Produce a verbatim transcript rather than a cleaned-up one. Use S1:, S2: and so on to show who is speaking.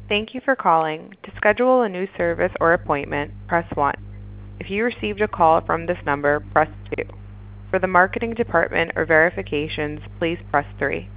S1: Thank you for calling. To schedule a new service or appointment, press one. If you received a call from this number, press two. For the marketing department or verifications, please press three.